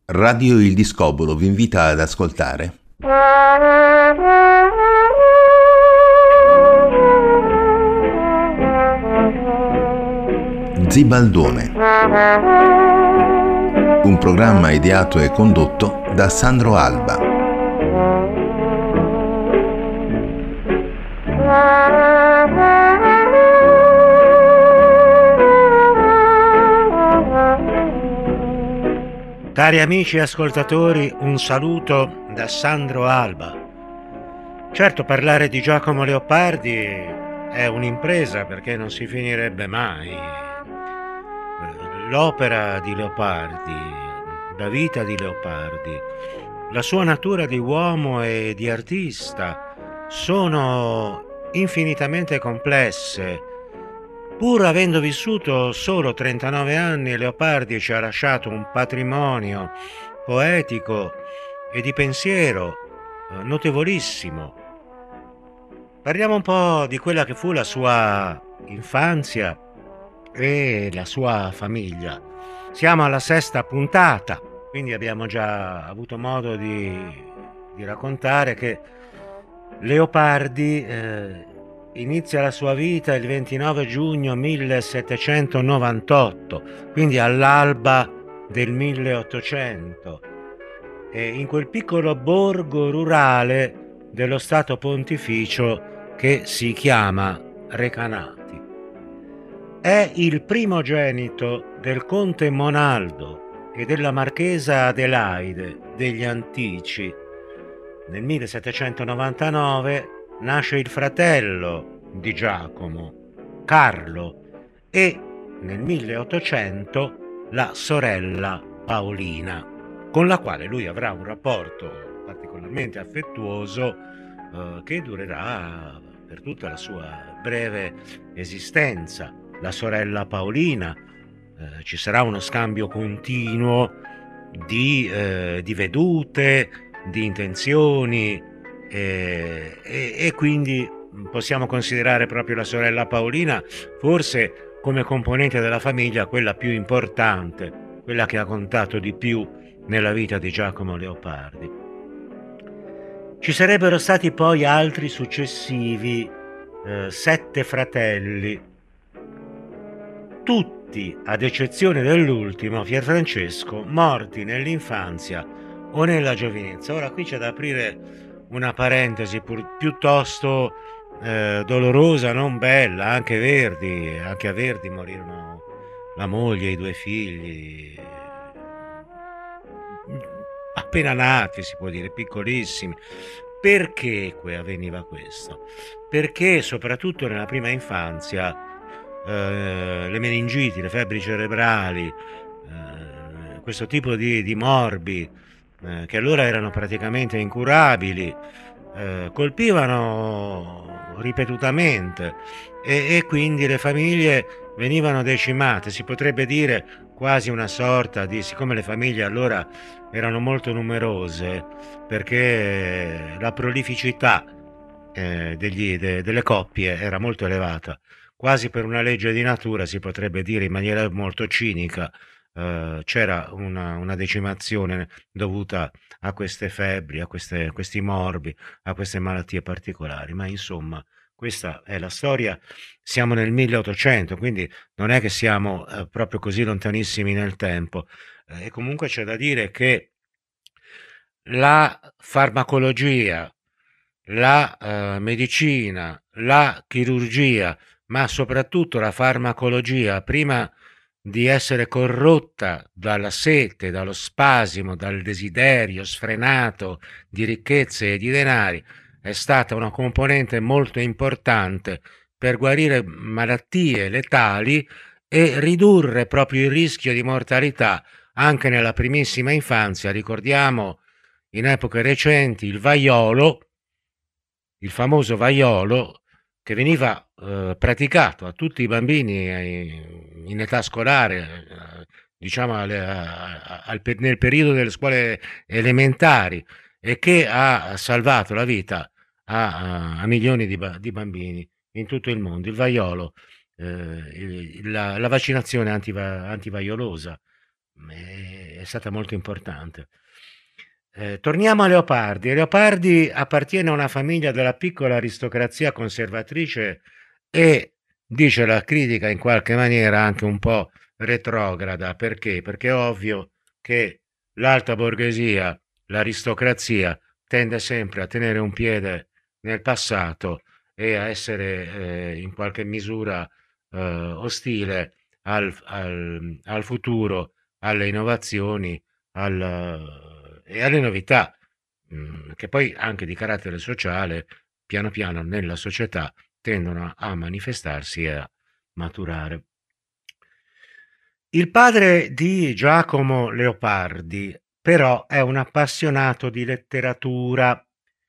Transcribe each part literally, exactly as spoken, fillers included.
Radio Il Discobolo vi invita ad ascoltare Zibaldone, un programma ideato e condotto da Sandro Alba. Cari amici ascoltatori, un saluto da Sandro Alba. Certo, parlare di Giacomo Leopardi è un'impresa perché non si finirebbe mai. L'opera di Leopardi, la vita di Leopardi, la sua natura di uomo e di artista sono infinitamente complesse. Pur avendo vissuto solo trentanove anni, Leopardi ci ha lasciato un patrimonio poetico e di pensiero eh, notevolissimo. Parliamo un po' di quella che fu la sua infanzia e la sua famiglia. Siamo alla sesta puntata, quindi abbiamo già avuto modo di, di raccontare che Leopardi eh, inizia la sua vita il ventinove giugno millesettecentonovantotto, quindi all'alba del milleottocento, e in quel piccolo borgo rurale dello Stato Pontificio che si chiama Recanati. È il primogenito del conte Monaldo e della marchesa Adelaide degli Antici. Nel millesettecentonovantanove nasce il fratello di Giacomo, Carlo, e nel milleottocento la sorella Paolina, con la quale lui avrà un rapporto particolarmente affettuoso eh, che durerà per tutta la sua breve esistenza. La sorella Paolina, eh, ci sarà uno scambio continuo di, eh, di vedute, di intenzioni, e, e, e quindi possiamo considerare proprio la sorella Paolina forse come componente della famiglia quella più importante, quella che ha contato di più nella vita di Giacomo Leopardi. Ci sarebbero stati poi altri successivi eh, sette fratelli, tutti ad eccezione dell'ultimo, Pierfrancesco, morti nell'infanzia o nella giovinezza. Ora qui c'è da aprire una parentesi pur, piuttosto eh, dolorosa, non bella. Anche Verdi, anche a Verdi morirono la moglie e i due figli, appena nati, si può dire, piccolissimi. Perché avveniva questo? Perché soprattutto nella prima infanzia eh, le meningiti, le febbri cerebrali, eh, questo tipo di, di morbi eh, che allora erano praticamente incurabili, eh, colpivano ripetutamente e, e quindi le famiglie venivano decimate. Si potrebbe dire quasi una sorta di, siccome le famiglie allora erano molto numerose, perché la prolificità eh, degli, de, delle coppie era molto elevata, quasi per una legge di natura, si potrebbe dire in maniera molto cinica, eh, c'era una, una decimazione dovuta a queste febbri, a queste, questi morbi, a queste malattie particolari. Ma insomma, questa è la storia. Siamo nel milleottocento, quindi non è che siamo eh, proprio così lontanissimi nel tempo. Eh, e comunque c'è da dire che la farmacologia, la eh, medicina, la chirurgia, ma soprattutto la farmacologia, prima di essere corrotta dalla sete, dallo spasimo, dal desiderio sfrenato di ricchezze e di denari, è stata una componente molto importante per guarire malattie letali e ridurre proprio il rischio di mortalità anche nella primissima infanzia. Ricordiamo in epoche recenti il vaiolo, il famoso vaiolo che veniva eh, praticato a tutti i bambini eh, in età scolare, eh, diciamo alle, a, a, nel periodo delle scuole elementari, e che ha salvato la vita a, a, a milioni di, di bambini in tutto il mondo. Il vaiolo, eh, la, la vaccinazione antiva, antivaiolosa, è stata molto importante. Eh, torniamo a Leopardi. Leopardi appartiene a una famiglia della piccola aristocrazia conservatrice e, dice la critica, in qualche maniera anche un po' retrograda. Perché? Perché è ovvio che l'alta borghesia, l'aristocrazia, tende sempre a tenere un piede nel passato e a essere eh, in qualche misura eh, ostile al, al, al futuro, alle innovazioni al, e alle novità, mh, che poi anche di carattere sociale, piano piano nella società tendono a manifestarsi e a maturare. Il padre di Giacomo Leopardi, però, è un appassionato di letteratura.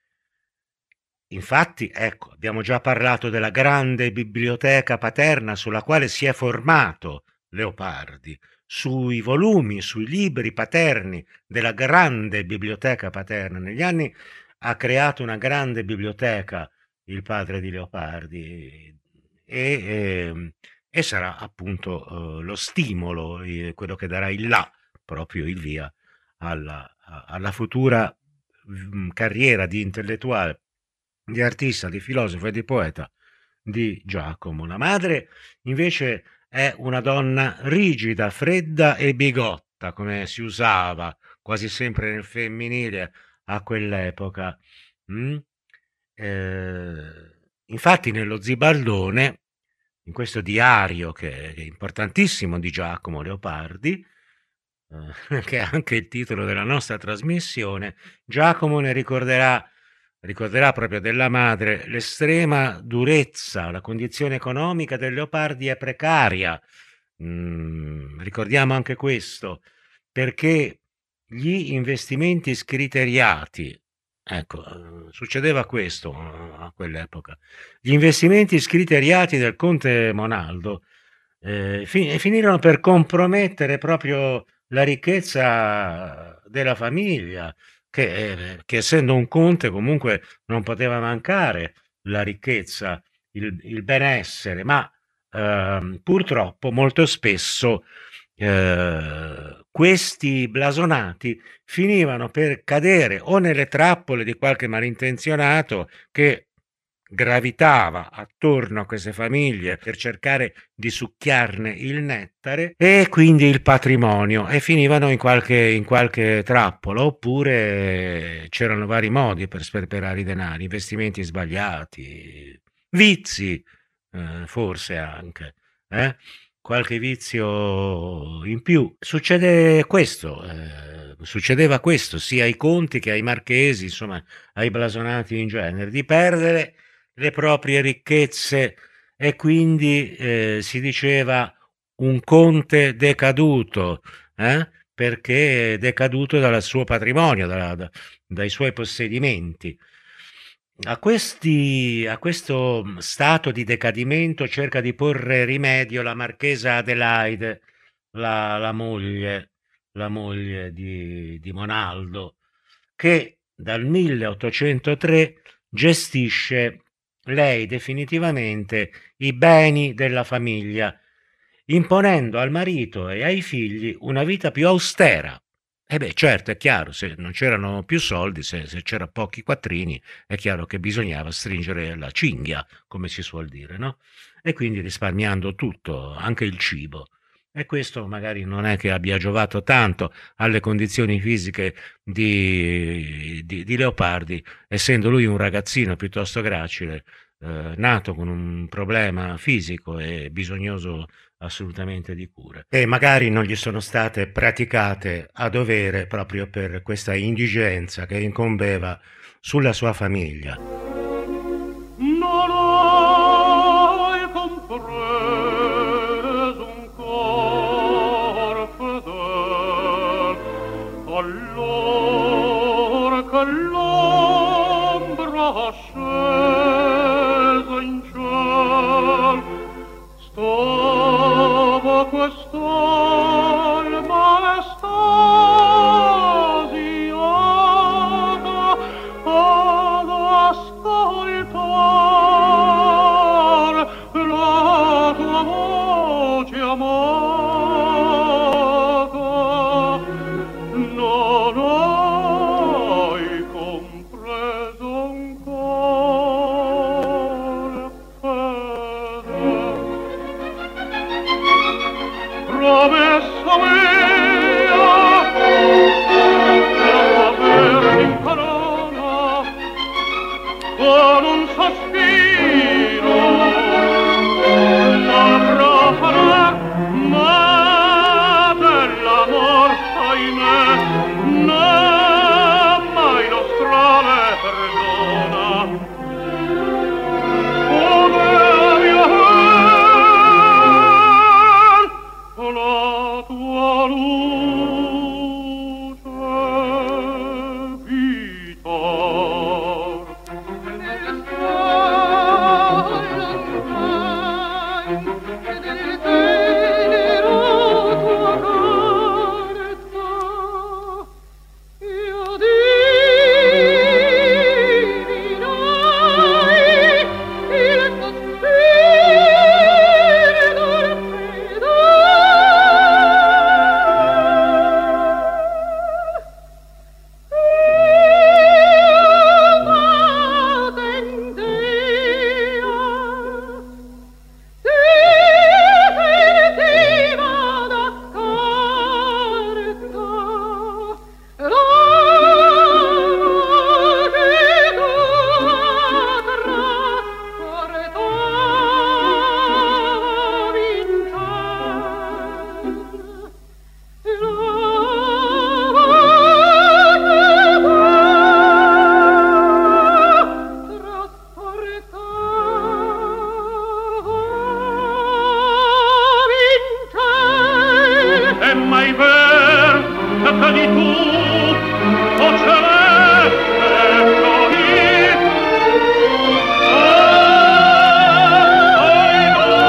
Infatti, ecco, abbiamo già parlato della grande biblioteca paterna sulla quale si è formato Leopardi, sui volumi, sui libri paterni della grande biblioteca paterna. Negli anni ha creato una grande biblioteca il padre di Leopardi e, e, e sarà appunto eh, lo stimolo, eh, quello che darà il là, proprio il via alla, alla futura mh, carriera di intellettuale, di artista, di filosofo e di poeta di Giacomo. La madre invece è una donna rigida, fredda e bigotta, come si usava quasi sempre nel femminile a quell'epoca. Mm? Eh, infatti nello Zibaldone, in questo diario che è importantissimo di Giacomo Leopardi, eh, che è anche il titolo della nostra trasmissione, Giacomo ne ricorderà ricorderà proprio della madre l'estrema durezza, la condizione economica del Leopardi è precaria. Mm, ricordiamo anche questo, perché gli investimenti scriteriati, ecco, eh, succedeva questo eh, a quell'epoca, gli investimenti scriteriati del conte Monaldo eh, fi- finirono per compromettere proprio la ricchezza della famiglia, che, eh, che essendo un conte comunque non poteva mancare la ricchezza, il, il benessere, ma ehm, purtroppo molto spesso eh, questi blasonati finivano per cadere o nelle trappole di qualche malintenzionato che gravitava attorno a queste famiglie per cercare di succhiarne il nettare e quindi il patrimonio, e finivano in qualche, in qualche trappola, oppure c'erano vari modi per sperperare i denari, investimenti sbagliati, vizi, eh, forse anche, eh? Qualche vizio in più. Succede questo, eh, succedeva questo sia ai conti che ai marchesi, insomma ai blasonati in genere, di perdere le proprie ricchezze, e quindi eh, si diceva un conte decaduto, eh? Perché è decaduto dal suo patrimonio, dalla, da, dai suoi possedimenti. A, questi, a questo stato di decadimento cerca di porre rimedio la marchesa Adelaide, la, la moglie, la moglie di, di Monaldo, che dal milleottocentotre gestisce lei definitivamente i beni della famiglia, imponendo al marito e ai figli una vita più austera. E beh, certo, è chiaro, se non c'erano più soldi, se, se c'era pochi quattrini, è chiaro che bisognava stringere la cinghia, come si suol dire, no? E quindi risparmiando tutto, anche il cibo. E questo magari non è che abbia giovato tanto alle condizioni fisiche di, di, di Leopardi, essendo lui un ragazzino piuttosto gracile, eh, nato con un problema fisico e bisognoso assolutamente di cure, e magari non gli sono state praticate a dovere proprio per questa indigenza che incombeva sulla sua famiglia. Non hai compreso un cor fedel, allora che l'ombra scesa in ciel, stava quest'alma estasiata ad ascoltar la tua voce amata. non hai compreso ancora, fede, promessa mia, la verdi in corona, con un sospiro, la profana, ma dell'amor, ahimè, né mai nostrale perdona. Come mia la tua luce vitor. È mai ver che cadi tu, o celeste così? Ai,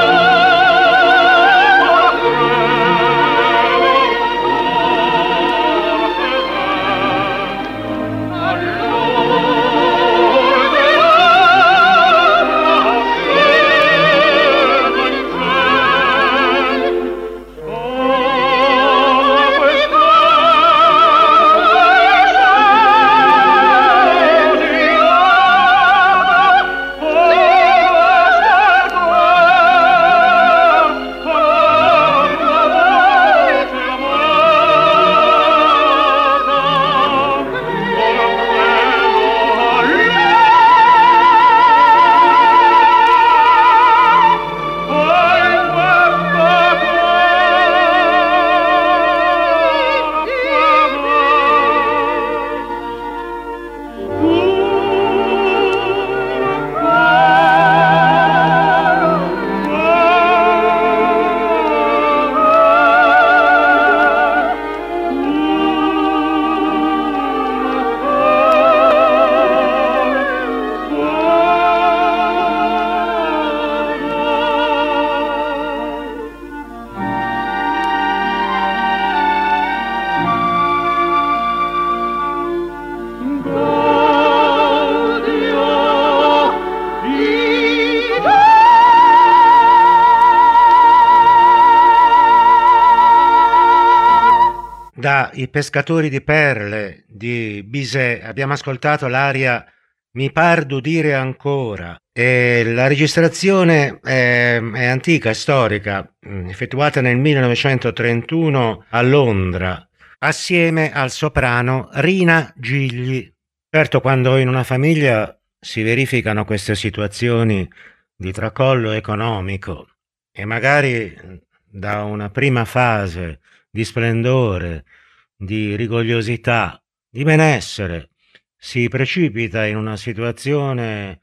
Da I pescatori di perle di Bizet abbiamo ascoltato l'aria Mi par d'udire ancora. E la registrazione è, è antica, è storica, effettuata nel millenovecentotrentuno a Londra, assieme al soprano Rina Gigli. Certo, quando in una famiglia si verificano queste situazioni di tracollo economico e magari da una prima fase di splendore, di rigogliosità, di benessere, si precipita in una situazione,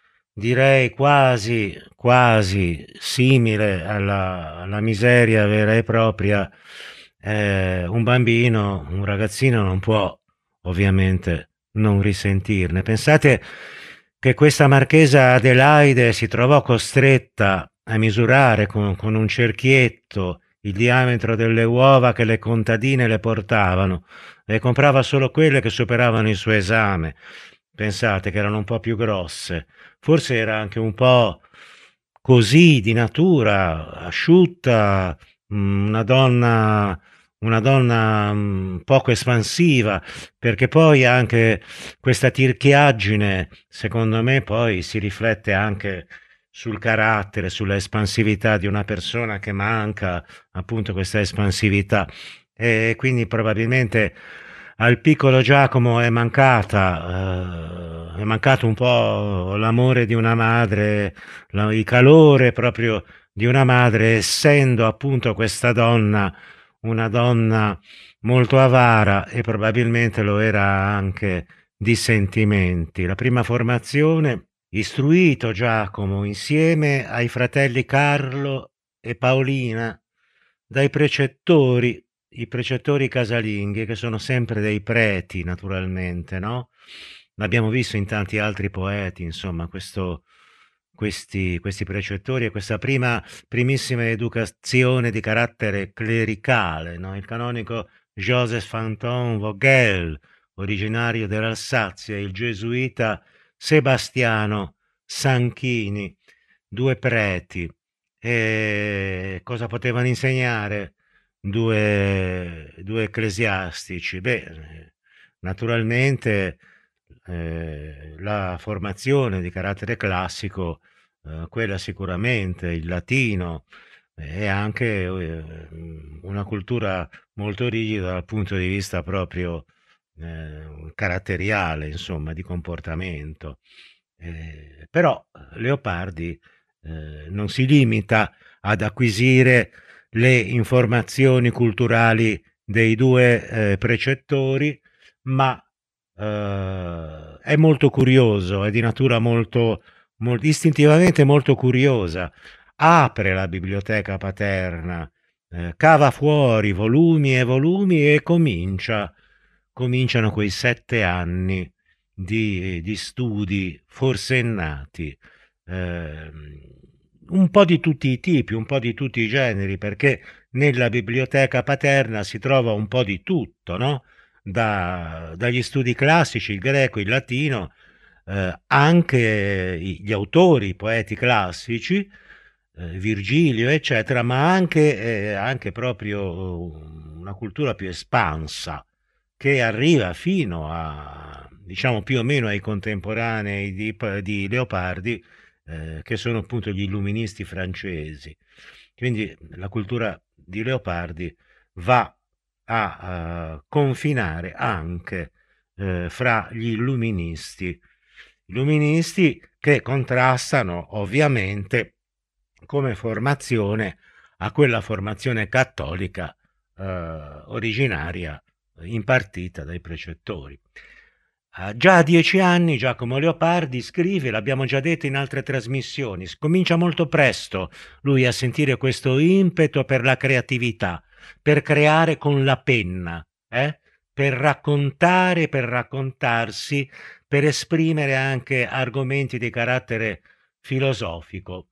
direi quasi, quasi simile alla, alla miseria vera e propria, eh, un bambino, un ragazzino non può ovviamente non risentirne. Pensate che questa marchesa Adelaide si trovò costretta a misurare con, con un cerchietto il diametro delle uova che le contadine le portavano e comprava solo quelle che superavano il suo esame. Pensate che erano un po' più grosse, forse era anche un po' così di natura, asciutta, una donna una donna mh, poco espansiva, perché poi anche questa tirchiaggine, secondo me, poi si riflette anche sul carattere, sulla espansività di una persona che manca appunto questa espansività. E quindi probabilmente al piccolo Giacomo è mancata, eh, è mancato un po' l'amore di una madre, la- il calore proprio di una madre, essendo appunto questa donna una donna molto avara e probabilmente lo era anche di sentimenti. La prima formazione, istruito Giacomo insieme ai fratelli Carlo e Paolina dai precettori, i precettori casalinghi, che sono sempre dei preti, naturalmente, no? L'abbiamo visto in tanti altri poeti, insomma, questo, questi, questi precettori e questa prima, primissima educazione di carattere clericale, no? Il canonico Joseph Anton Vogel, originario dell'Alsazia, e il gesuita Sebastiano Sanchini, due preti. E cosa potevano insegnare due, due ecclesiastici? Beh, naturalmente eh, la formazione di carattere classico, eh, quella sicuramente, il latino, eh, e anche eh, una cultura molto rigida dal punto di vista proprio eh, caratteriale, insomma, di comportamento. Eh, però Leopardi eh, non si limita ad acquisire le informazioni culturali dei due eh, precettori, ma eh, è molto curioso, è di natura molto, mol- istintivamente molto curiosa. Apre la biblioteca paterna, eh, cava fuori volumi e volumi e comincia, cominciano quei sette anni di, di studi forsennati, ehm, un po' di tutti i tipi, un po' di tutti i generi, perché nella biblioteca paterna si trova un po' di tutto, no? Da- dagli studi classici, il greco, il latino, eh, anche i- gli autori, i poeti classici, eh, Virgilio, eccetera, ma anche, eh, anche proprio una cultura più espansa che arriva fino a, diciamo, più o meno ai contemporanei di, di Leopardi, eh, che sono appunto gli illuministi francesi. Quindi la cultura di Leopardi va a, uh, confinare anche eh, fra gli illuministi, illuministi che contrastano ovviamente come formazione a quella formazione cattolica eh, originaria impartita dai precettori. Uh, già a dieci anni Giacomo Leopardi scrive, l'abbiamo già detto in altre trasmissioni, comincia molto presto lui a sentire questo impeto per la creatività, per creare con la penna, eh? Per raccontare, per raccontarsi, per esprimere anche argomenti di carattere filosofico.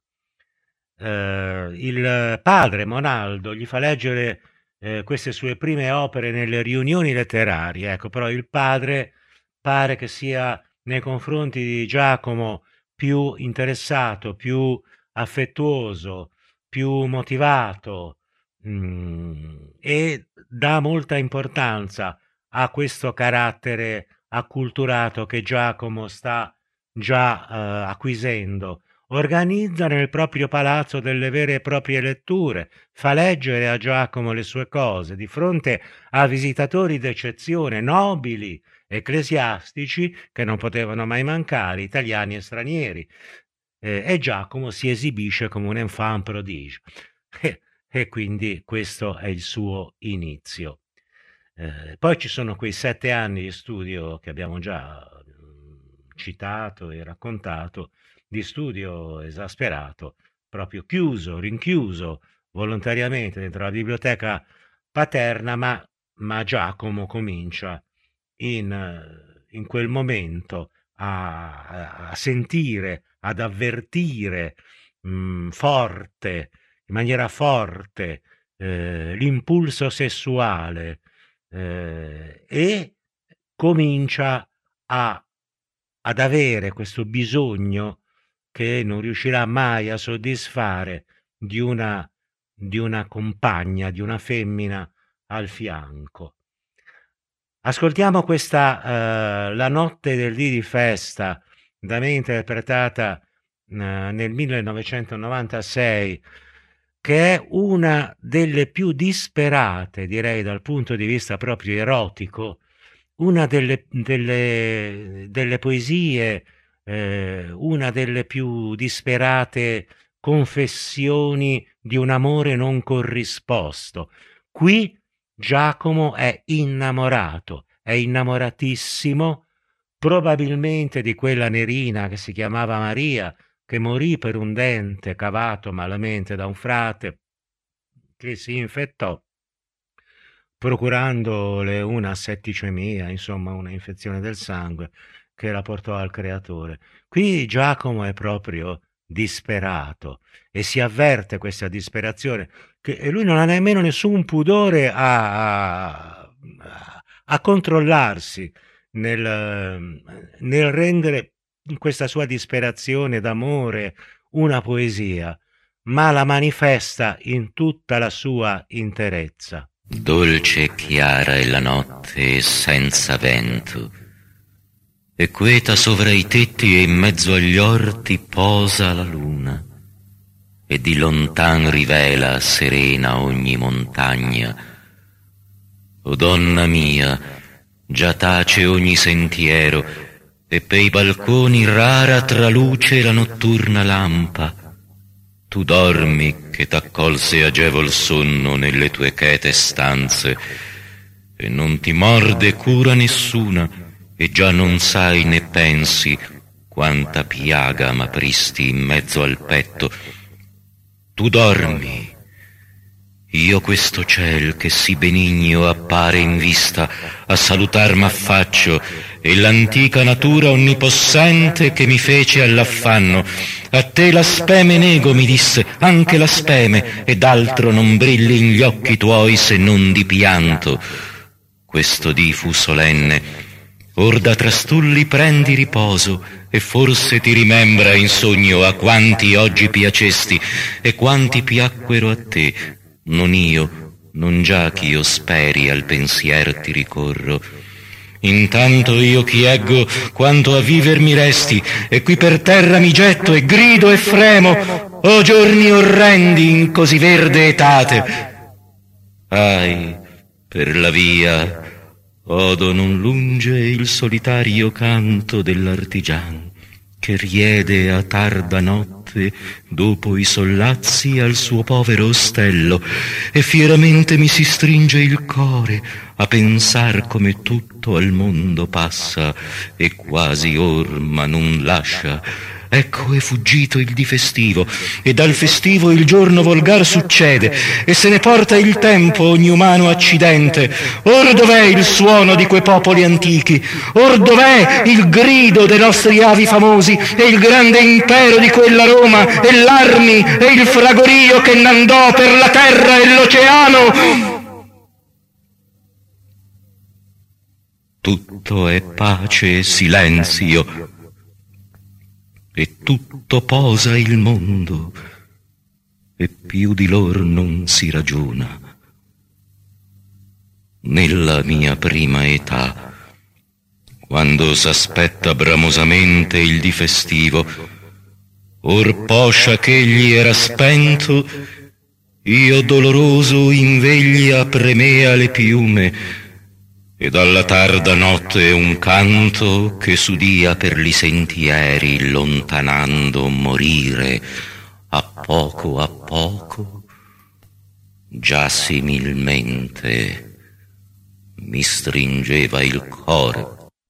Eh, il padre Monaldo gli fa leggere eh, queste sue prime opere nelle riunioni letterarie, ecco, però il padre pare che sia nei confronti di Giacomo più interessato, più affettuoso, più motivato, mm, e dà molta importanza a questo carattere acculturato che Giacomo sta già eh, acquisendo. Organizza nel proprio palazzo delle vere e proprie letture, fa leggere a Giacomo le sue cose di fronte a visitatori d'eccezione, nobili, ecclesiastici che non potevano mai mancare, italiani e stranieri. Eh, e Giacomo si esibisce come un enfant prodige. E, e quindi questo è il suo inizio. Eh, poi ci sono quei sette anni di studio che abbiamo già mm, citato e raccontato, di studio esasperato, proprio chiuso, rinchiuso volontariamente dentro la biblioteca paterna, ma, ma Giacomo comincia in, eh, in quel momento a, a sentire, ad avvertire mh, forte, in maniera forte, eh, l'impulso sessuale, eh, e comincia a, ad avere questo bisogno che non riuscirà mai a soddisfare di una, di una compagna, di una femmina al fianco. Ascoltiamo questa uh, La notte del dì di festa, da me interpretata uh, nel millenovecentonovantasei, che è una delle più disperate, direi dal punto di vista proprio erotico, una delle, delle, delle poesie, eh, una delle più disperate confessioni di un amore non corrisposto. Qui Giacomo è innamorato, è innamoratissimo, probabilmente di quella Nerina che si chiamava Maria, che morì per un dente cavato malamente da un frate che si infettò procurandole una setticemia, insomma una infezione del sangue che la portò al creatore. Qui Giacomo è proprio disperato e si avverte questa disperazione, che lui non ha nemmeno nessun pudore a, a, a controllarsi nel, nel rendere questa sua disperazione d'amore una poesia, ma la manifesta in tutta la sua interezza. Dolce e chiara è la notte senza vento, e queta sovra i tetti e in mezzo agli orti posa la luna, e di lontan rivela serena ogni montagna. O donna mia, già tace ogni sentiero, e pei balconi rara traluce la notturna lampa. Tu dormi che t'accolse agevol sonno nelle tue chete stanze, e non ti morde cura nessuna, e già non sai né pensi quanta piaga m'apristi in mezzo al petto. Tu dormi, io questo ciel che sì benigno appare in vista a salutar m'affaccio, e l'antica natura onnipossente che mi fece all'affanno. A te la speme nego, mi disse, anche la speme, ed altro non brilli in gli occhi tuoi se non di pianto. Questo dì fu solenne, or da trastulli prendi riposo, e forse ti rimembra in sogno a quanti oggi piacesti, e quanti piacquero a te, non io, non già ch'io speri al pensier ti ricorro. Intanto io chieggo quanto a viver mi resti, e qui per terra mi getto e grido e fremo, o giorni orrendi in così verde etate. Ahi, per la via odo non lunge il solitario canto dell'artigian, che riede a tarda notte dopo i sollazzi al suo povero ostello, e fieramente mi si stringe il core a pensar come tutto al mondo passa e quasi orma non lascia. Ecco è fuggito il dì festivo, e dal festivo il giorno volgar succede, e se ne porta il tempo ogni umano accidente. Or dov'è il suono di quei popoli antichi? Or dov'è il grido dei nostri avi famosi, e il grande impero di quella Roma, e l'armi, e il fragorio che n'andò per la terra e l'oceano? Tutto è pace e silenzio, e tutto posa il mondo, e più di lor non si ragiona. Nella mia prima età, quando s'aspetta bramosamente il dì festivo, or poscia ch'egli era spento, io doloroso in veglia premea le piume, e dalla tarda notte un canto che s'udia per li sentieri lontanando morire a poco a poco, già similmente mi stringeva il core.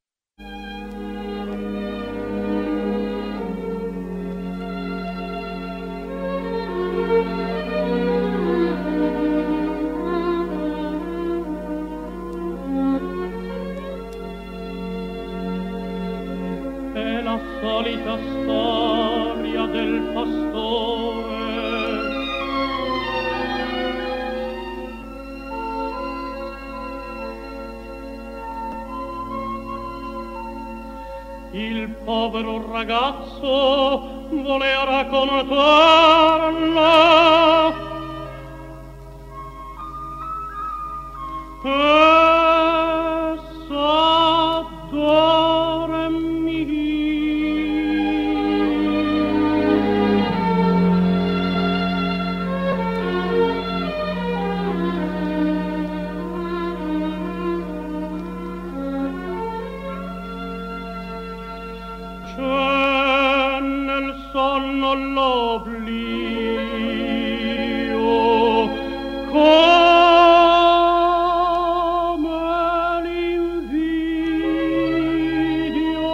Solita storia del pastore, il povero ragazzo voleva raccontarla, Pastore mio, c'è nel sonno l'oblio, come l'invidio.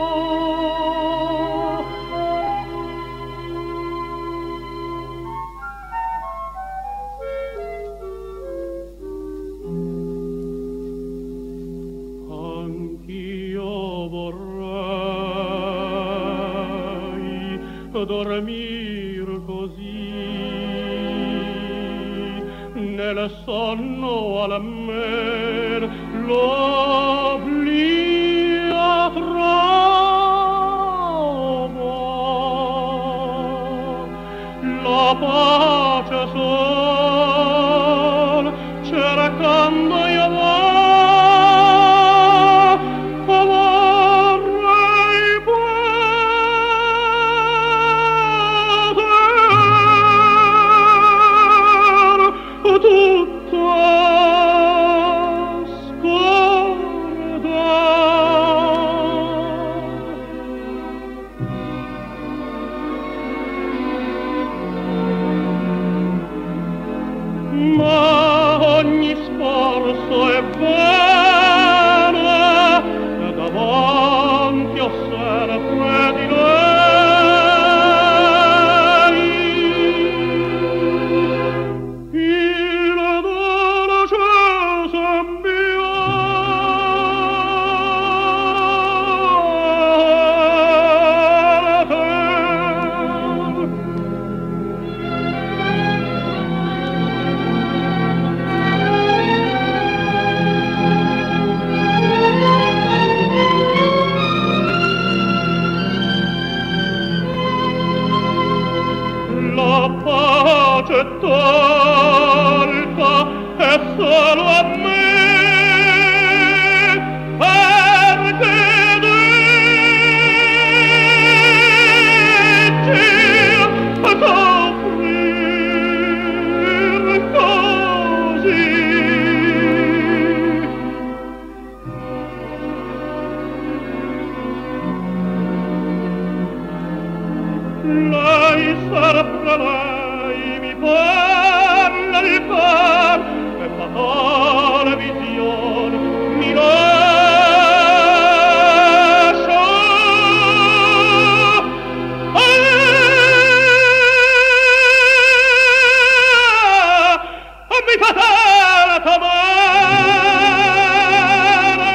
Anch'io vorrei dormir così nel sonno al mer l'oblio trovo, la pace sol cercando io vo, vorrei poter tutto scordare. Ma ogni sforzo è vano e davanti ho sempre di lei il dolce la pace tolta è solo a me, perché dici a soffrir così. Lei sempre lei mi parla di par e fatale vision mi lascia. Ah, mi fatale t'amare.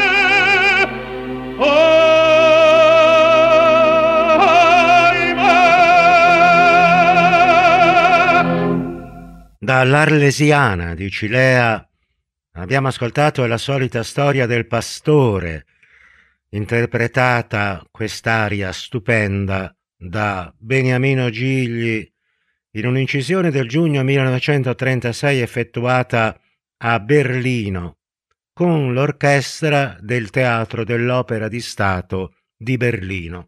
Dall'Arlesiana di Cilea abbiamo ascoltato la solita storia del pastore, interpretata quest'aria stupenda da Beniamino Gigli in un'incisione del giugno millenovecentotrentasei effettuata a Berlino con l'orchestra del Teatro dell'Opera di Stato di Berlino.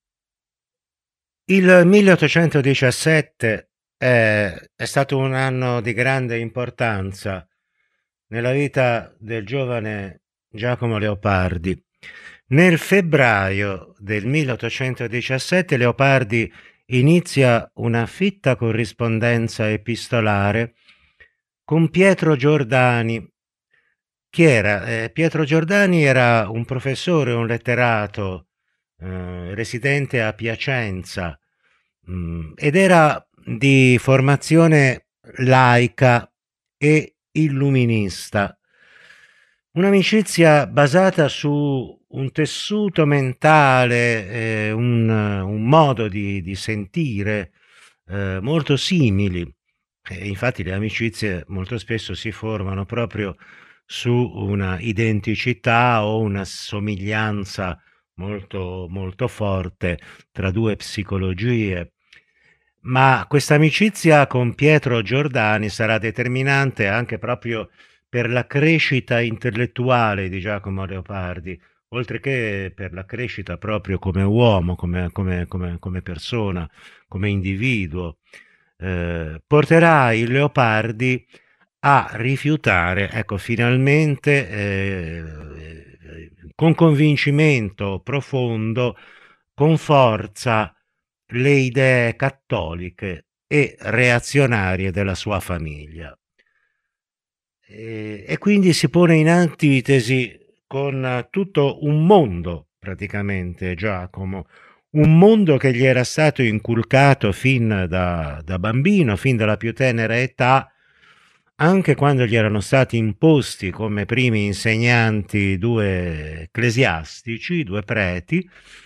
Il milleottocentodiciassette è, è stato un anno di grande importanza nella vita del giovane Giacomo Leopardi. Nel febbraio del milleottocentodiciassette Leopardi inizia una fitta corrispondenza epistolare con Pietro Giordani. Chi era? Eh, Pietro Giordani era un professore, un letterato eh, residente a Piacenza mh, ed era di formazione laica e illuminista. Un'amicizia basata su un tessuto mentale, eh, un, un modo di, di sentire eh, molto simili. E infatti le amicizie molto spesso si formano proprio su una identicità o una somiglianza molto, molto forte tra due psicologie. Ma questa amicizia con Pietro Giordani sarà determinante anche proprio per la crescita intellettuale di Giacomo Leopardi, oltre che per la crescita proprio come uomo, come, come- come- come persona, come individuo, eh, porterà il Leopardi a rifiutare, ecco, finalmente, eh, con convincimento profondo, con forza, le idee cattoliche e reazionarie della sua famiglia. E, e quindi si pone in antitesi con eh, tutto un mondo, praticamente, Giacomo, un mondo che gli era stato inculcato fin da, da bambino, fin dalla più tenera età, anche quando gli erano stati imposti come primi insegnanti due ecclesiastici, due preti,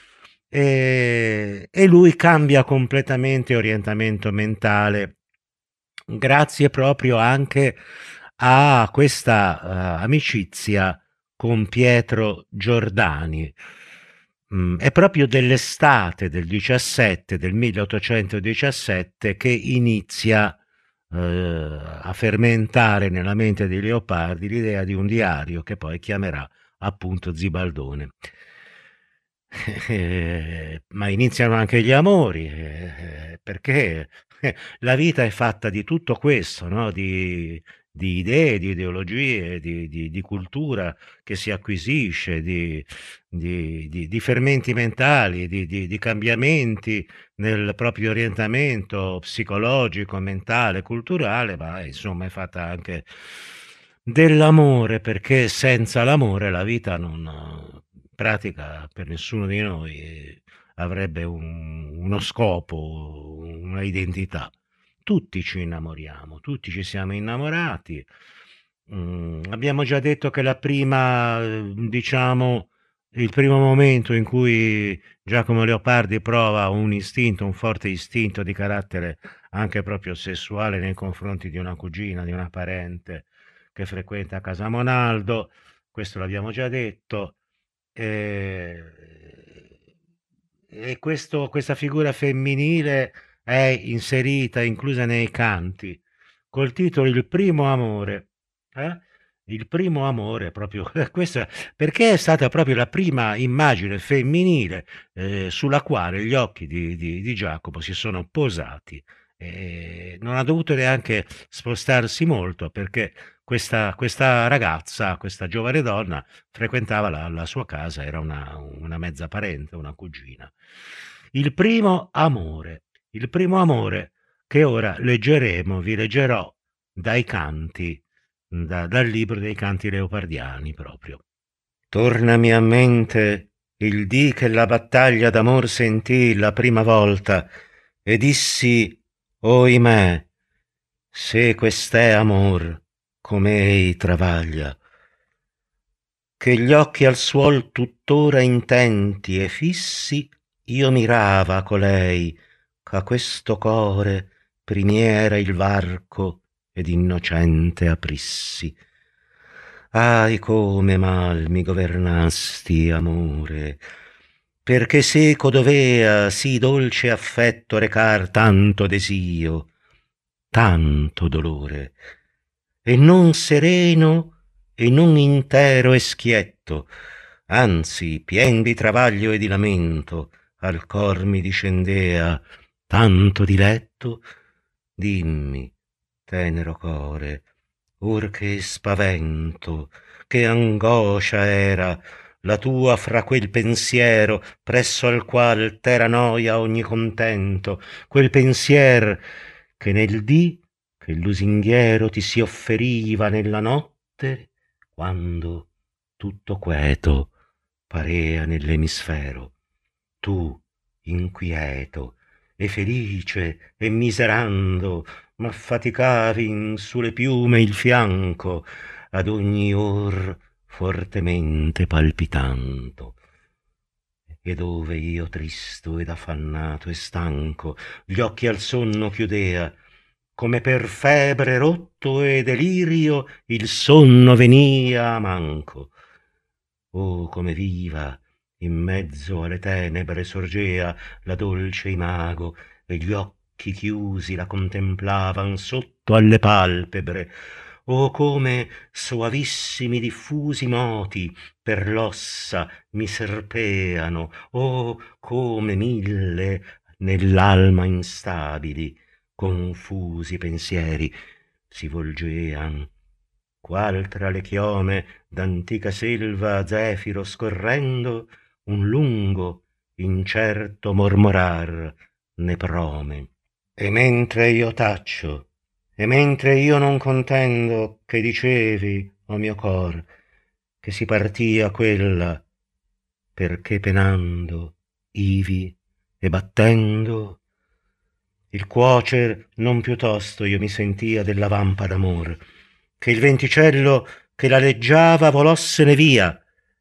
e, e lui cambia completamente orientamento mentale grazie proprio anche a questa eh, amicizia con Pietro Giordani. Mm, è proprio dell'estate del diciassette, del milleottocentodiciassette, che inizia eh, a fermentare nella mente di Leopardi l'idea di un diario che poi chiamerà appunto Zibaldone. Eh, ma iniziano anche gli amori, eh, perché eh, la vita è fatta di tutto questo, no? Di, di idee, di ideologie, di, di- di cultura che si acquisisce, di, di- di- di fermenti mentali, di, di- di cambiamenti nel proprio orientamento psicologico, mentale, culturale, ma insomma è fatta anche dell'amore, perché senza l'amore la vita non, in pratica, per nessuno di noi eh, avrebbe un- uno scopo, una identità. Tutti ci innamoriamo, tutti ci siamo innamorati. Mm, abbiamo già detto che la prima, eh, diciamo, il primo momento in cui Giacomo Leopardi prova un istinto, un forte istinto di carattere anche proprio sessuale nei confronti di una cugina, di una parente che frequenta Casa Monaldo, questo l'abbiamo già detto. Eh, e questo- questa figura femminile è inserita, inclusa nei canti, col titolo Il primo amore. eh? Il primo amore, proprio questa, perché è stata proprio la prima immagine femminile eh, sulla quale gli occhi di, di- di Giacomo si sono posati. E non ha dovuto neanche spostarsi molto perché questa, questa ragazza, questa giovane donna, frequentava la, la sua casa, era una, una mezza parente, una cugina. Il primo amore, il primo amore che ora leggeremo, vi leggerò dai canti, da- dal libro dei canti leopardiani proprio. Tornami a mente il dì che la battaglia d'amor sentì la prima volta e dissi, oimè, se quest'è amor, come ei travaglia, che gli occhi al suol tuttora intenti e fissi io mirava a colei ch'a questo core primiera il varco ed innocente aprissi. Ahi come mal mi governasti, amore, perché seco dovea sì dolce affetto recar tanto desio, tanto dolore, e non sereno e non intero e schietto, anzi pien di travaglio e di lamento al cor mi discendea tanto diletto. Dimmi, tenero core, or che spavento, che angoscia era la tua fra quel pensiero presso al qual t'era noia ogni contento, quel pensier che nel dì che il lusinghiero ti si offeriva nella notte, quando tutto queto parea nell'emisfero, tu inquieto e felice e miserando m'affaticavi in su le piume il fianco ad ogni or fortemente palpitando, e dove io tristo ed affannato e stanco gli occhi al sonno chiudea, come per febre rotto e delirio il sonno venia a manco. Oh, come viva in mezzo alle tenebre sorgea la dolce imago, e gli occhi chiusi la contemplavan sotto alle palpebre. oh come soavissimi diffusi moti per l'ossa mi serpeano, oh come mille nell'alma instabili confusi pensieri si volgean, qual tra le chiome d'antica selva a zefiro scorrendo un lungo incerto mormorar ne prome. E mentre io taccio, e mentre io non contendo che dicevi, o mio cor, che si partia quella, perché penando, ivi e battendo, il cuocer non piuttosto io mi sentia della vampa d'amor, che il venticello che la leggiava volossene via,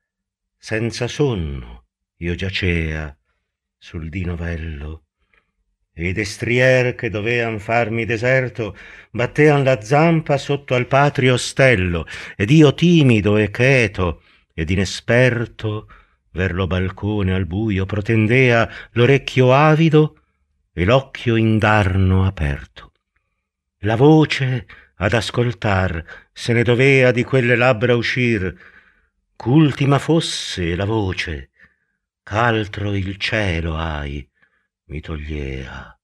senza sonno io giacea sul di novello, e i destrier che dovean farmi deserto battean la zampa sotto al patrio ostello, ed io timido e cheto ed inesperto ver lo balcone al buio protendea l'orecchio avido e l'occhio indarno aperto. La voce ad ascoltar se ne dovea di quelle labbra uscir, ch'ultima fosse la voce ch'altro il cielo ai mi togliea.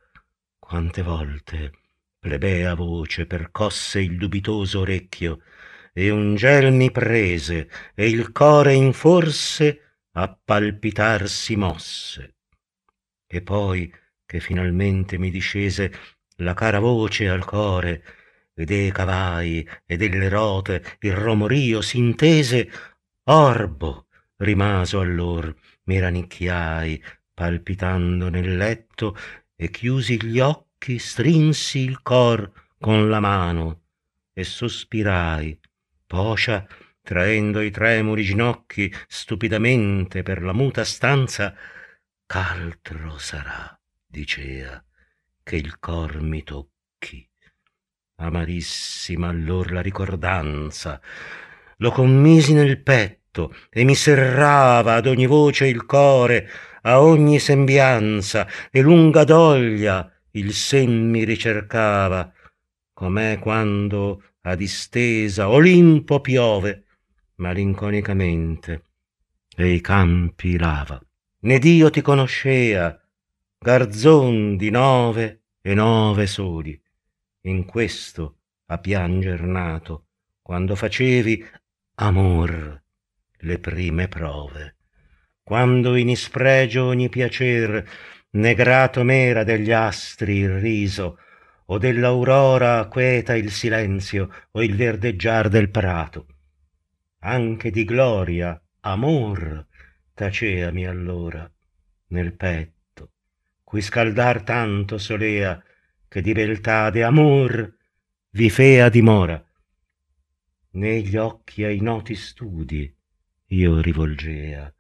Quante volte plebea voce percosse il dubitoso orecchio, e un gel mi prese e il core in forse a palpitar si mosse. E poi che finalmente mi discese la cara voce al core, e dei cavai e delle rote il romorio s'intese, orbo rimaso allor mi rannicchiai palpitando nel letto, e chiusi gli occhi strinsi il cor con la mano e sospirai, poscia traendo i tremuli ginocchi stupidamente per la muta stanza, ch'altro sarà, dicea, che il cor mi tocchi. Amarissima allor la ricordanza, lo commisi nel petto e mi serrava ad ogni voce il core, a ogni sembianza, e lunga doglia il sen mi ricercava, com'è quando a distesa Olimpo piove malinconicamente e i campi lava. Ned io ti conoscea, garzon di nove e nove soli, in questo a pianger nato, quando facevi amor le prime prove, quando in ispregio ogni piacer né grato m'era degli astri il riso, o dell'aurora queta il silenzio, o il verdeggiar del prato. Anche di gloria amor taceami allora nel petto, cui scaldar tanto solea, che di beltà de amor vi fea dimora. Negli occhi ai noti studi io rivolgea,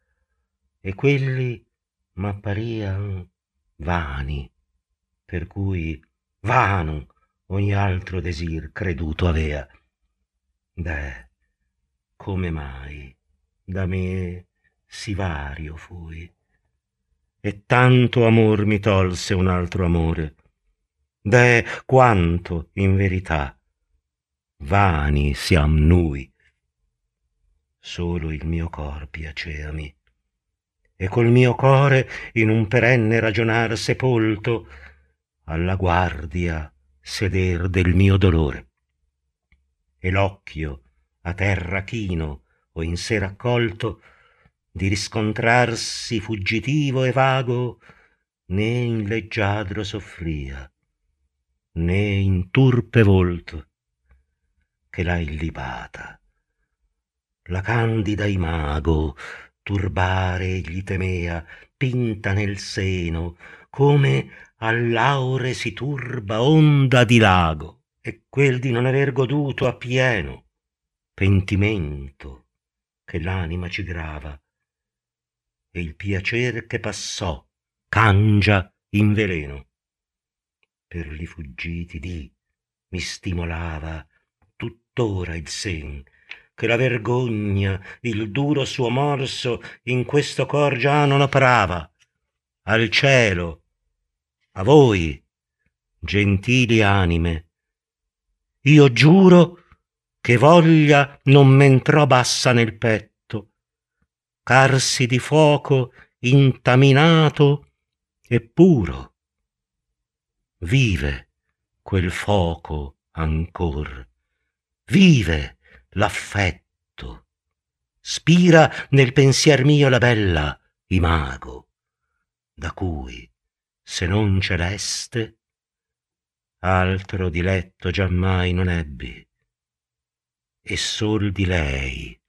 e quelli m'apparian vani, per cui vano ogni altro desir creduto avea. Deh, come mai da me sì vario fui, e tanto amor mi tolse un altro amore? Deh, quanto in verità vani siam nui. Solo il mio cor piaceami, e col mio core in un perenne ragionar sepolto alla guardia seder del mio dolore, e l'occhio a terra chino o in sé raccolto di riscontrarsi fuggitivo e vago, né in leggiadro soffria, né in turpe volto che l'ha illibata. La candida imago turbare egli temea, pinta nel seno, come all'aure si turba onda di lago, e quel di non aver goduto appieno pentimento che l'anima ci grava, e il piacer che passò cangia in veleno. Per li fuggiti dì mi stimolava tuttora il sen, che la vergogna, il duro suo morso in questo cor già non operava. Al cielo, a voi, gentili anime, io giuro che voglia non m'entrò bassa nel petto, carsi di fuoco intaminato e puro. Vive quel fuoco ancor, vive l'affetto, spira nel pensier mio la bella imago, da cui, se non celeste, altro diletto giammai non ebbi, e sol di lei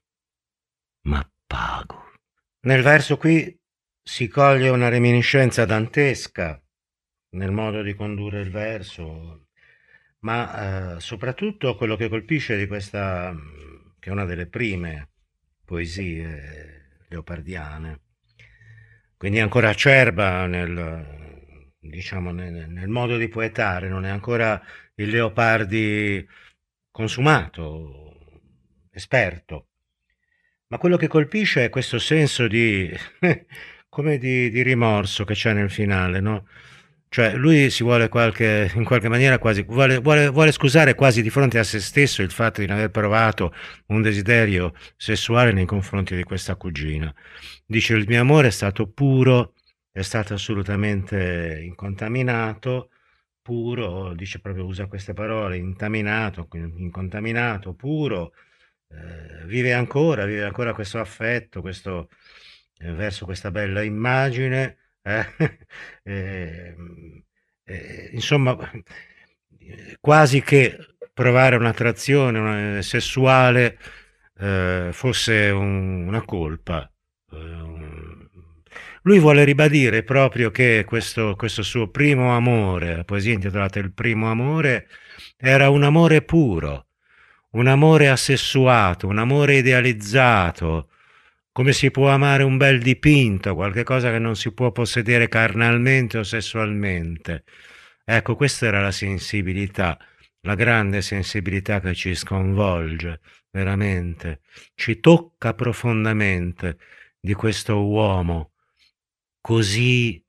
m'appago. Nel verso qui si coglie una reminiscenza dantesca nel modo di condurre il verso, ma eh, soprattutto quello che colpisce di questa, che è una delle prime poesie leopardiane, quindi ancora acerba nel, diciamo, nel, nel modo di poetare, non è ancora il Leopardi consumato, esperto, ma quello che colpisce è questo senso di, come di, di rimorso che c'è nel finale, no? Cioè lui si vuole qualche, in qualche maniera quasi, vuole, vuole, vuole scusare quasi di fronte a se stesso il fatto di non aver provato un desiderio sessuale nei confronti di questa cugina. Dice: il mio amore è stato puro, è stato assolutamente incontaminato, puro, dice proprio, usa queste parole, intaminato, incontaminato, puro, eh, vive ancora, vive ancora questo affetto, questo, eh, verso questa bella immagine, eh? eh, eh, insomma, quasi che provare un'attrazione una, sessuale eh, fosse un, una colpa. Eh, lui vuole ribadire proprio che questo, questo suo primo amore, la poesia intitolata Il primo amore, era un amore puro, un amore assessuato, un amore idealizzato, come si può amare un bel dipinto, qualche cosa che non si può possedere carnalmente o sessualmente. Ecco, questa era la sensibilità, la grande sensibilità che ci sconvolge, veramente, ci tocca profondamente di questo uomo così,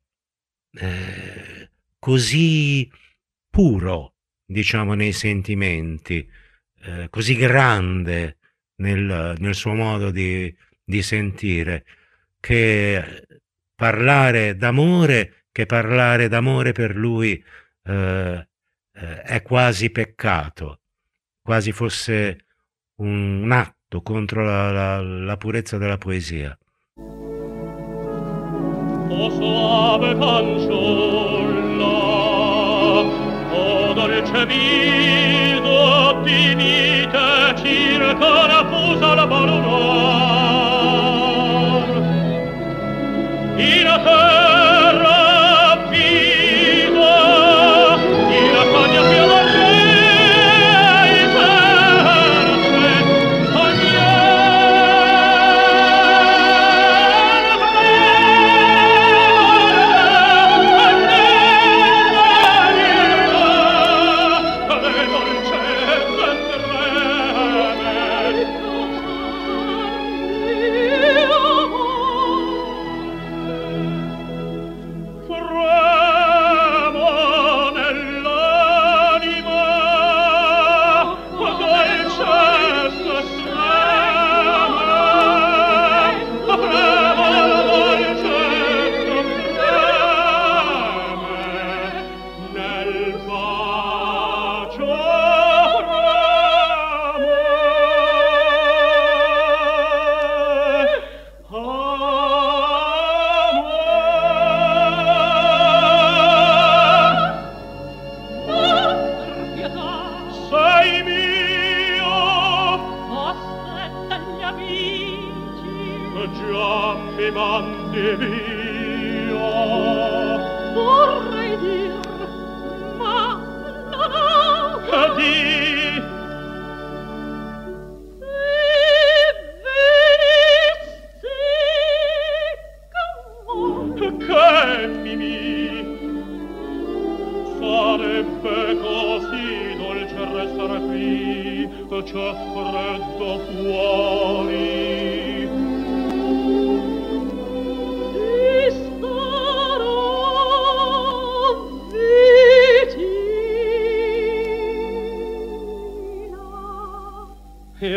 eh, così puro, diciamo, nei sentimenti, eh, così grande nel, nel suo modo di di sentire, che parlare d'amore, che parlare d'amore per lui eh, eh, è quasi peccato, quasi fosse un, un atto contro la, la, la purezza della poesia. O soave fanciulla, o dolce viso di vita circa la fusa la balonò. In a terra viva, in a cogna fiore, in terra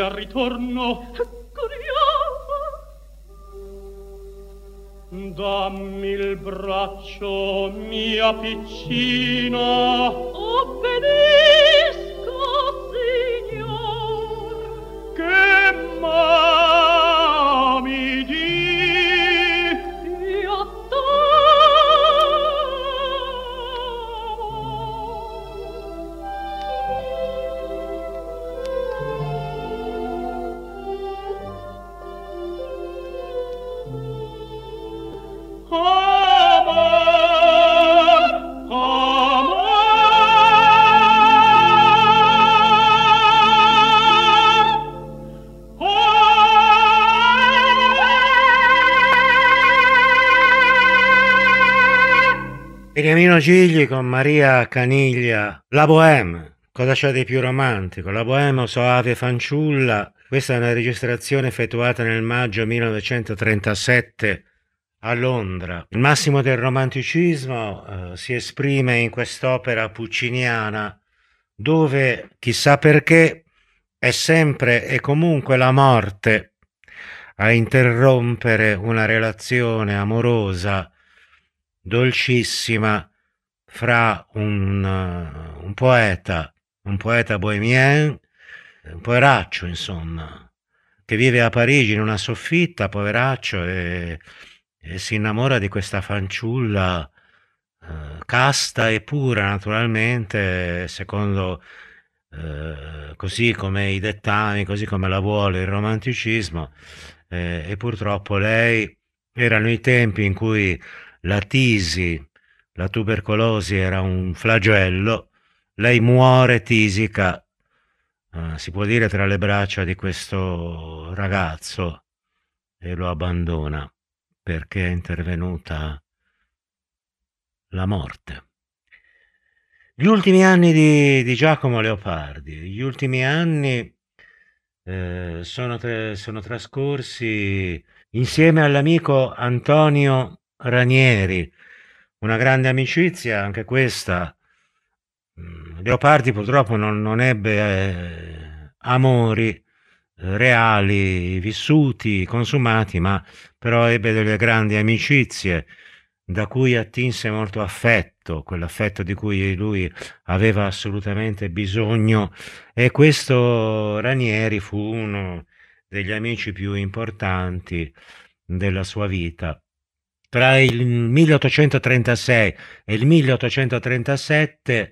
al ritorno dammi il braccio, mia piccina. Obbedisco, signor. Che m'ami di Beniamino Gigli con Maria Caniglia, La Bohème, cosa c'è di più romantico? La Bohème o Soave fanciulla, questa è una registrazione effettuata nel maggio millenovecentotrentasette a Londra. Il massimo del romanticismo eh, si esprime in quest'opera pucciniana, dove, chissà perché, è sempre e comunque la morte a interrompere una relazione amorosa dolcissima fra un, uh, un poeta, un poeta bohemien, un poveraccio insomma, che vive a Parigi in una soffitta, poveraccio, e, e si innamora di questa fanciulla uh, casta e pura naturalmente, secondo uh, così come i dettami, così come la vuole il romanticismo, eh, e purtroppo lei, erano i tempi in cui la tisi, la tubercolosi era un flagello, lei muore tisica, eh, si può dire, tra le braccia di questo ragazzo e lo abbandona perché è intervenuta la morte. Gli ultimi anni di, di Giacomo Leopardi, gli ultimi anni eh, sono, tra, sono trascorsi insieme all'amico Antonio Ranieri, una grande amicizia anche questa. Leopardi purtroppo non, non ebbe eh, amori eh, reali, vissuti, consumati, ma però ebbe delle grandi amicizie da cui attinse molto affetto, quell'affetto di cui lui aveva assolutamente bisogno, e questo Ranieri fu uno degli amici più importanti della sua vita. Tra il milleottocentotrentasei e il milleottocentotrentasette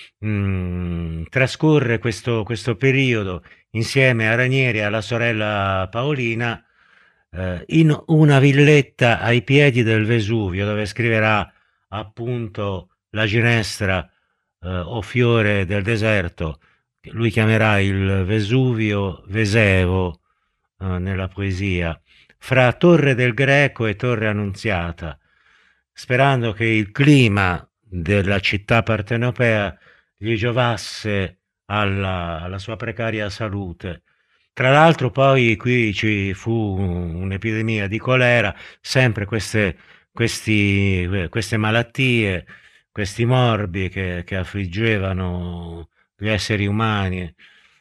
mh, trascorre questo, questo periodo insieme a Ranieri e alla sorella Paolina eh, in una villetta ai piedi del Vesuvio, dove scriverà appunto la ginestra eh, o fiore del deserto, che lui chiamerà il Vesuvio Vesevo eh, nella poesia, fra Torre del Greco e Torre Annunziata, sperando che il clima della città partenopea gli giovasse alla, alla sua precaria salute. Tra l'altro poi qui ci fu un'epidemia di colera, sempre queste, questi, queste malattie, questi morbi che, che affliggevano gli esseri umani.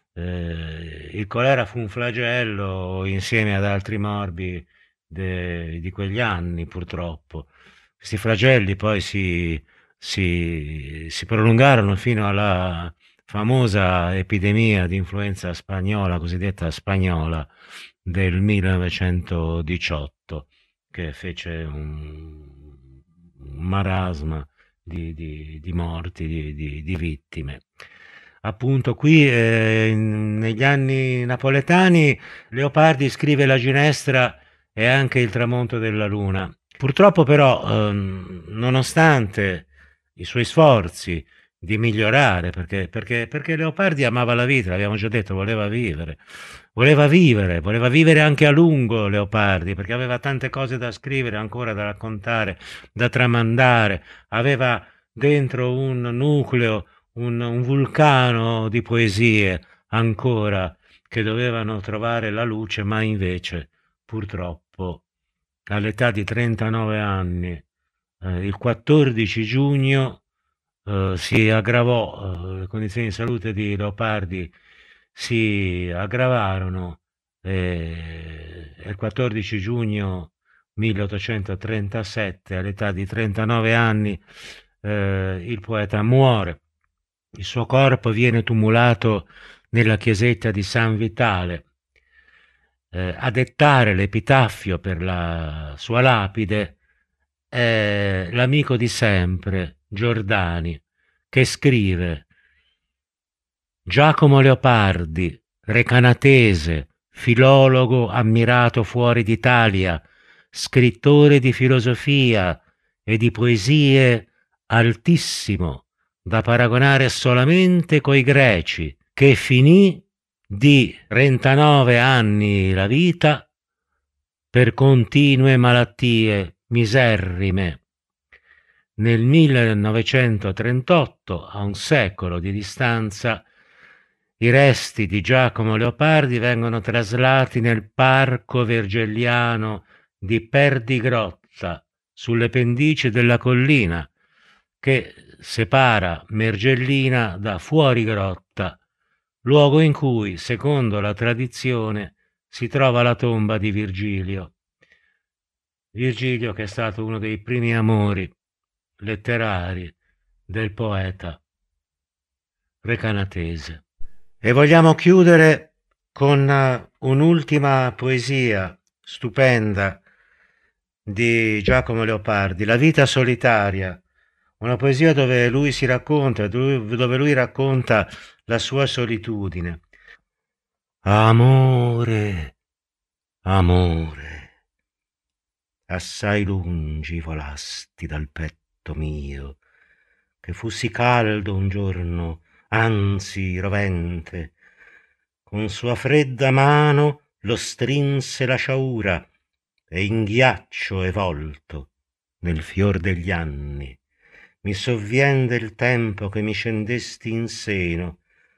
Eh, il colera fu un flagello insieme ad altri morbi de, di quegli anni, purtroppo. Questi flagelli poi si, si, si prolungarono fino alla famosa epidemia di influenza spagnola, cosiddetta spagnola, del millenovecentodiciotto, che fece un, un marasma di, di, di morti, di, di, di vittime. Appunto qui eh, negli anni napoletani Leopardi scrive La Ginestra e anche Il tramonto della luna. Purtroppo però, ehm, nonostante i suoi sforzi di migliorare, perché, perché, perché Leopardi amava la vita, l'abbiamo già detto, voleva vivere, voleva vivere, voleva vivere anche a lungo Leopardi, perché aveva tante cose da scrivere, ancora da raccontare, da tramandare, aveva dentro un nucleo, Un, un vulcano di poesie ancora che dovevano trovare la luce, ma invece purtroppo all'età di trentanove anni, eh, il quattordici giugno, eh, si aggravò, eh, le condizioni di salute di Leopardi si aggravarono e il quattordici giugno milleottocentotrentasette, all'età di trentanove anni, eh, il poeta muore. Il suo corpo viene tumulato nella chiesetta di San Vitale. Eh, a dettare l'epitaffio per la sua lapide è l'amico di sempre, Giordani, che scrive: Giacomo Leopardi, recanatese, filologo ammirato fuori d'Italia, scrittore di filosofia e di poesie altissimo, da paragonare solamente coi greci, che finì di trentanove anni la vita per continue malattie miserrime. Nel millenovecentotrentotto, a un secolo di distanza, i resti di Giacomo Leopardi vengono traslati nel parco vergelliano di Perdigrotta, sulle pendici della collina che separa Mergellina da Fuorigrotta, luogo in cui, secondo la tradizione, si trova la tomba di Virgilio. Virgilio che è stato uno dei primi amori letterari del poeta recanatese. E vogliamo chiudere con un'ultima poesia stupenda di Giacomo Leopardi, La vita solitaria, una poesia dove lui si racconta, dove lui racconta la sua solitudine. Amore, amore, assai lungi volasti dal petto mio, che fussi caldo un giorno, anzi rovente, con sua fredda mano lo strinse la sciaura e in ghiaccio evolto nel fior degli anni mi sovvien del tempo che mi scendesti in seno.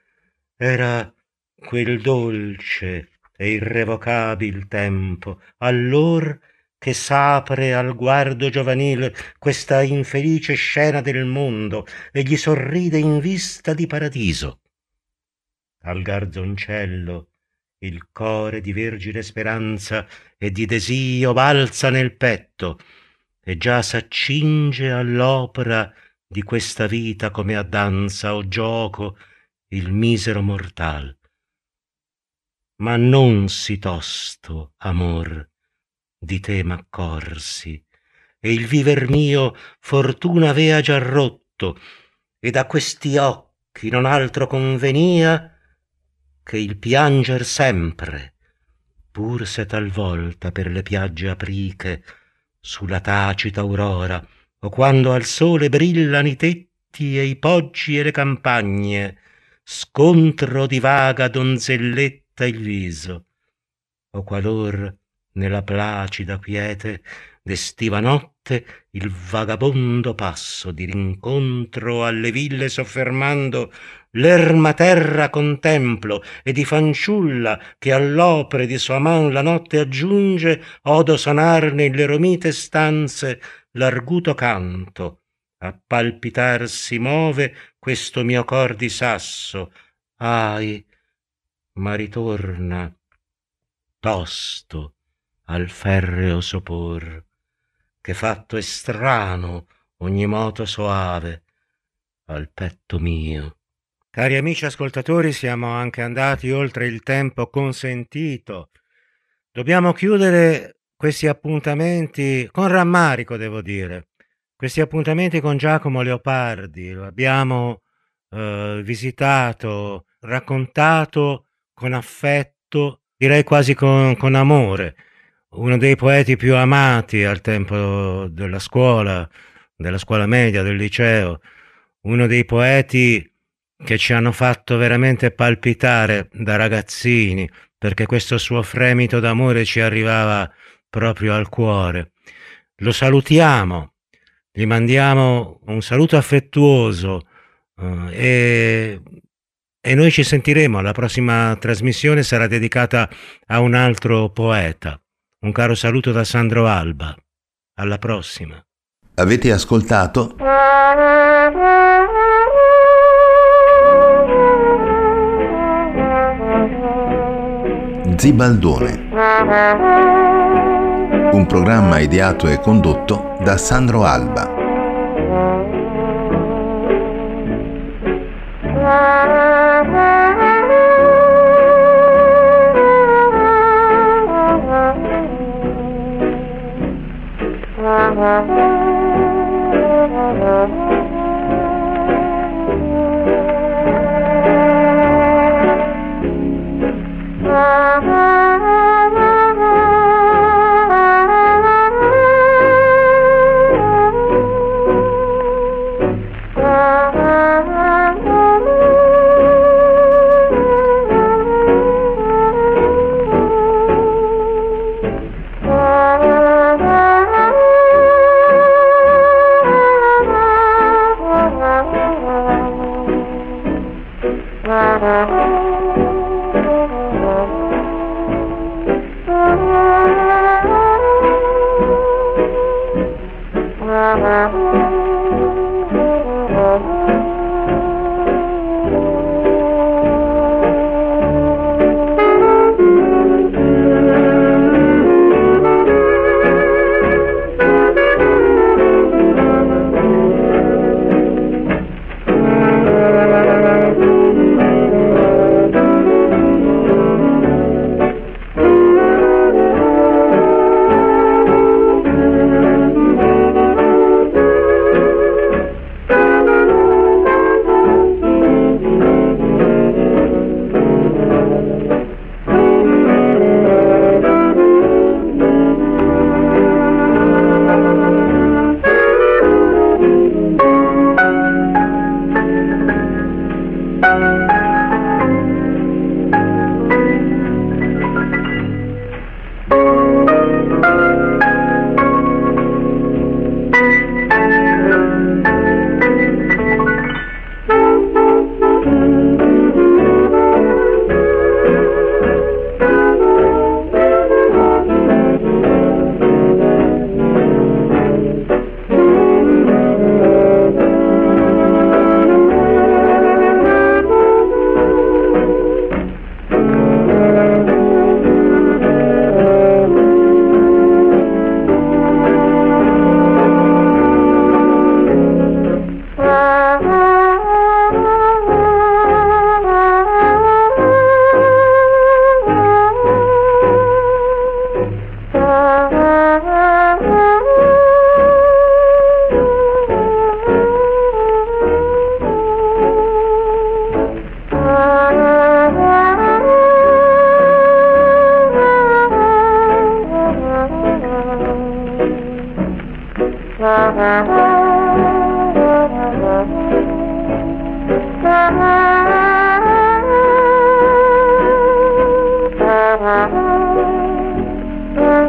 Era quel dolce e irrevocabil tempo, allor che s'apre al guardo giovanile questa infelice scena del mondo e gli sorride in vista di paradiso. Al garzoncello il core di vergine speranza e di desio balza nel petto e già s'accinge all'opera di questa vita come a danza o gioco il misero mortal. Ma non si tosto, amor, di te m'accorsi, e il viver mio fortuna avea già rotto, ed a questi occhi non altro convenia che il pianger sempre, pur se talvolta per le piagge apriche, sulla tacita aurora, o quando al sole brillano i tetti e i poggi e le campagne, scontro di vaga donzelletta il viso, o qualor nella placida quiete d'estiva notte il vagabondo passo di rincontro alle ville soffermando l'erma terra contemplo e di fanciulla che all'opre di sua man la notte aggiunge odo sonar nelle romite stanze l'arguto canto. A palpitar si move questo mio cor di sasso, ahi, ma ritorna tosto al ferreo sopor, che fatto è strano ogni moto soave al petto mio. Cari amici ascoltatori, siamo anche andati oltre il tempo consentito. Dobbiamo chiudere questi appuntamenti con rammarico, devo dire. Questi appuntamenti con Giacomo Leopardi lo abbiamo eh, visitato, raccontato con affetto, direi quasi con, con amore. Uno dei poeti più amati al tempo della scuola, della scuola media, del liceo. Uno dei poeti che ci hanno fatto veramente palpitare da ragazzini, perché questo suo fremito d'amore ci arrivava proprio al cuore. Lo salutiamo, gli mandiamo un saluto affettuoso uh, e, e noi ci sentiremo. La prossima trasmissione sarà dedicata a un altro poeta. Un caro saluto da Sandro Alba. Alla prossima. Avete ascoltato Zibaldone. Un programma ideato e condotto da Sandro Alba. Thank you.